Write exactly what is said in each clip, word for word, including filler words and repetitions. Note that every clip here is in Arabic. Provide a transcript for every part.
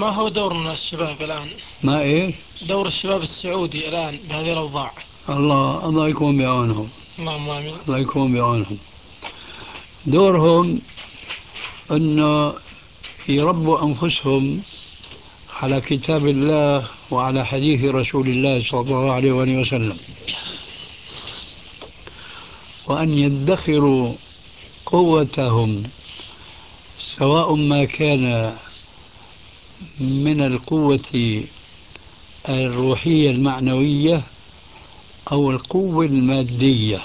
ما هو دور الشباب الآن؟ ما إيش؟ دور الشباب السعودي الآن بهذه الأوضاع. الله الله يكون بعونهم. اللهم آمين. الله يكون بعونهم. دورهم أنه يربوا أنفسهم على كتاب الله وعلى حديث رسول الله صلى الله عليه وآله وسلم، وأن يدخروا قوتهم، سواء ما كان من القوة الروحية المعنوية أو القوة المادية،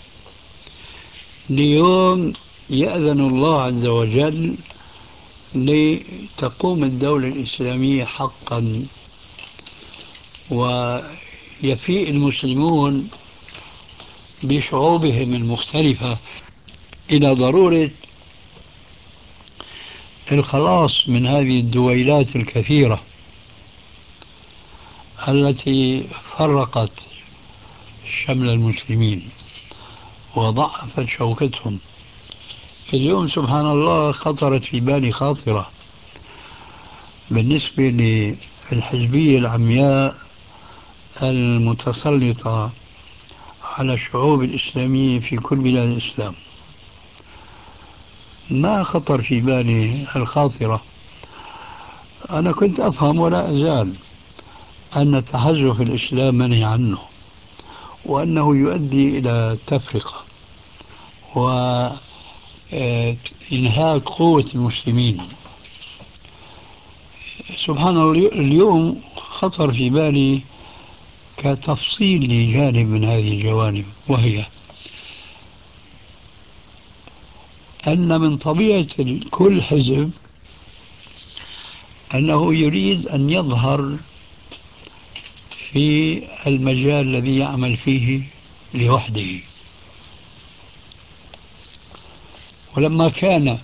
ليوم يأذن الله عز وجل لتقوم الدولة الإسلامية حقا، ويفيء المسلمون بشعوبهم المختلفة إلى ضرورة الخلاص من هذه الدويلات الكثيرة التي فرقت شمل المسلمين وضعفت شوكتهم. اليوم سبحان الله خطرت في بالي خاطرة بالنسبة للحزبية العمياء المتسلطة على الشعوب الإسلامية في كل بلاد الإسلام. ما خطر في بالي الخاطرة. أنا كنت أفهم ولا أزال أن تحزب الإسلام منهي عنه، وأنه يؤدي إلى التفرقة وإنهاك قوة المسلمين. سبحان الله اليوم خطر في بالي كتفصيل لجانب من هذه الجوانب، وهي أن من طبيعة كل حزب أنه يريد أن يظهر في المجال الذي يعمل فيه لوحده. ولما كان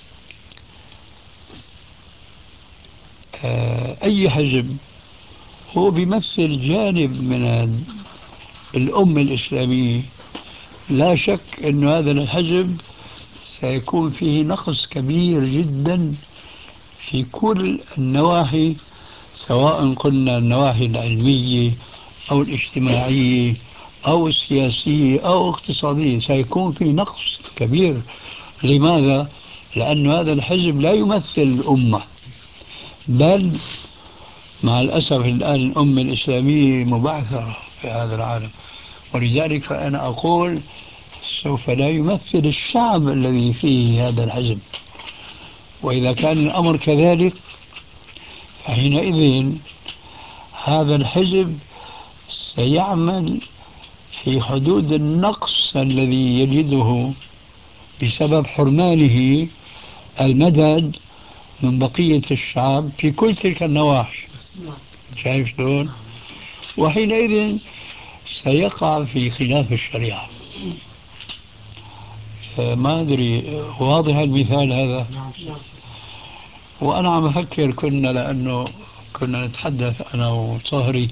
أي حزب هو بيمثل جانب من الأمة الإسلامية، لا شك أن هذا الحزب سيكون فيه نقص كبير جدا في كل النواحي، سواء قلنا النواحي العلمية أو الاجتماعية أو السياسية أو الاقتصادية، سيكون في نقص كبير. لماذا؟ لأن هذا الحزب لا يمثل الأمة، بل مع الأسف الآن الأمة الإسلامية مبعثرة في هذا العالم، ولذلك فأنا أقول سوف لا يمثل الشعب الذي فيه هذا الحزب. وإذا كان الأمر كذلك فحينئذ هذا الحزب سيعمل في حدود النقص الذي يجده بسبب حرمانه المدد من بقية الشعب في كل تلك النواحي. شايف شلون؟ وحينئذ سيقع في خلاف الشريعة. ما أدري واضح المثال هذا؟ وأنا عم أفكر، كنا لأنه كنا نتحدث أنا وصهري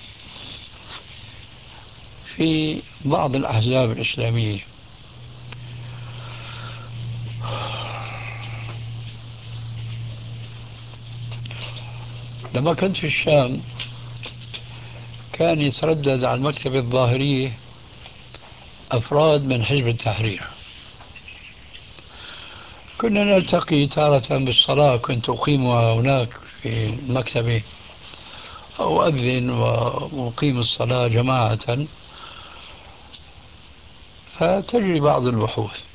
في بعض الأحزاب الإسلامية، لما كنت في الشام كان يتردد على المكتبة الظاهرية أفراد من حزب التحرير. كنا نلتقي تارة بالصلاة، كنت أقيمها هناك في المكتبة، أؤذن وأقيم الصلاة جماعة، فتجري بعض البحوث.